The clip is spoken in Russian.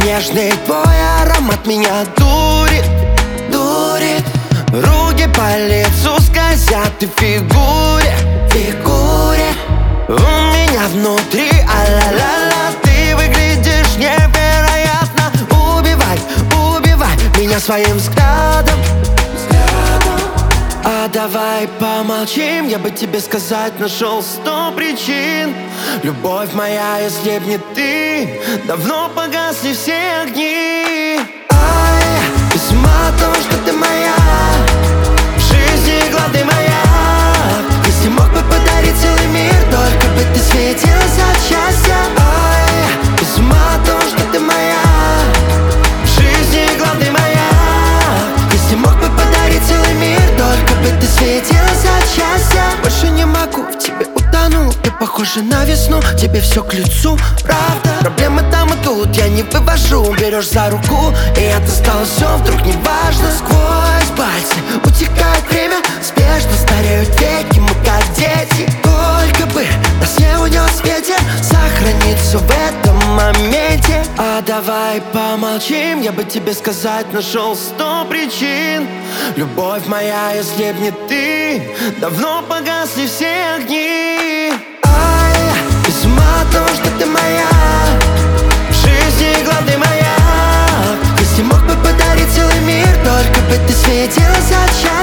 Нежный твой аромат меня дурит, дурит. Руки по лицу скользят и фигуре, фигуре. У меня внутри а-ла-ла-ла. Ты выглядишь невероятно. Убивай, убивай меня своим взглядом, взглядом. А давай помолчим, я бы тебе сказать нашел 100 причин. Любовь моя, если б не ты, давно погасли все огни. Ай, без ума от того, что ты моя, в жизни главный маяк. Если мог бы подарить целый мир, только бы ты светилась от счастья. Ай, без ума от того, что ты моя, в жизни главный маяк. Если мог бы подарить целый мир, только бы ты светилась от счастья. Больше не могу, в тебе утонул. Ты похожа на весну, тебе все к лицу, правда. Проблемы там и тут, я не вывожу. Берешь за руку, и это стало все вдруг неважно. Сквозь пальцы утекает время, спешно стареют веки, мы как дети. Только бы нас не унес ветер, сохраниться в этом моменте. А давай помолчим, я бы тебе сказать нашел 100 причин. Любовь моя, если б не ты, давно погасли все огни. Ай, без ума от того, что ты моя, в жизни главный маяк. Если мог бы подарить целый мир, только бы ты светилась от счастья.